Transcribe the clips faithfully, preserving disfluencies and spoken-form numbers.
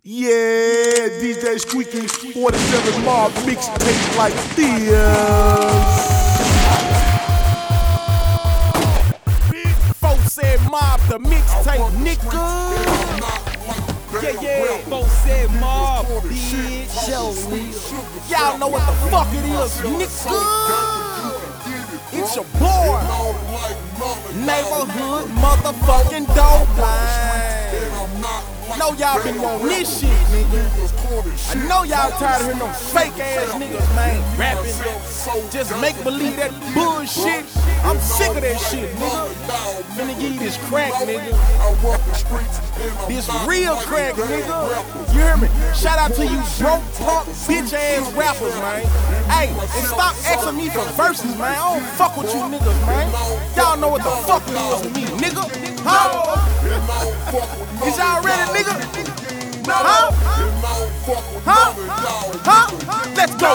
Yeah, D J Squeaky, forty-seven Mob mixtape like this. Big folks said Mob the mixtape, nigga. Yeah, yeah, folks said Mob, bitch. Y'all know what the fuck it is, nigga. It's your boy, neighborhood motherfucking dope line. Know y'all been on this shit, nigga. I know y'all tired of hearing them fake ass niggas, man, rapping. Just make believe that bullshit. I'm sick of that shit, nigga. Finna give you this crack, nigga. This real crack, nigga. You hear me? Shout out to you broke, punk, bitch ass rappers, man. Hey, and stop asking me for verses, man. I don't fuck with you niggas, man. Y'all know what the fuck it is to me, nigga. Huh? Is y'all ready, nigga? Huh? Huh? Huh? Let's go.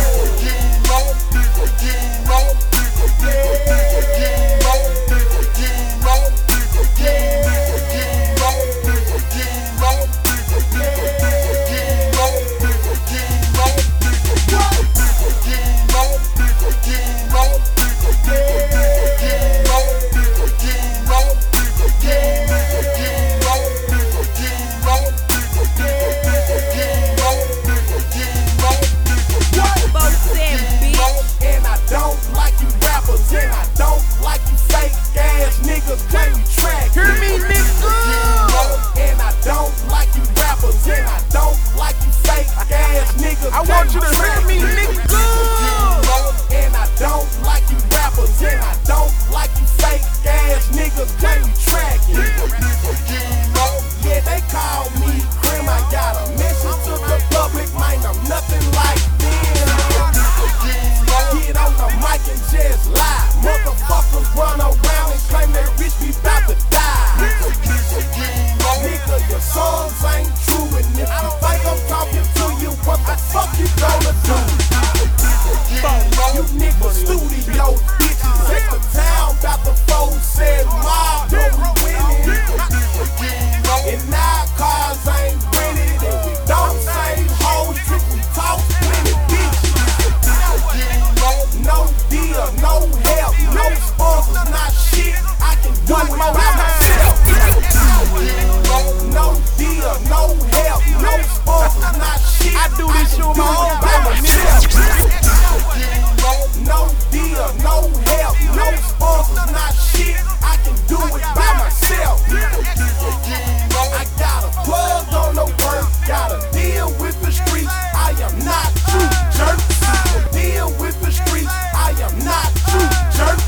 I want you to hear me, nigga. And I don't like you rappers, and I don't like you fake ass niggas claim you tracking. Yeah, they call me Grim. I got a message to the public, man. I'm nothing like them. Get on the mic and just lie. Motherfuckers run around and claim that bitch be about to die. Nigga, your songs ain't true, and if you think I'm talking to you, what the fuck you gonna do? You niggas studio bitches at the town, got the folks said Mob, no we winning. And now cars ain't rented, and we don't save hoes, trick we talk plenty bitches. No deal, no help, no sponsors, not shit. I can do it by myself. No deal, no help, no sponsors, not shit. I do this shit on my own by myself. No deal, no help, no sponsors, not shit. I can do it by myself. I got a plug on the work, gotta deal with the streets. I am not true jerk. Deal with the streets. I am not true jerk.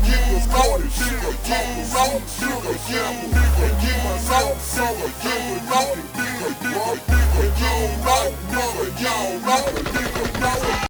Sugar,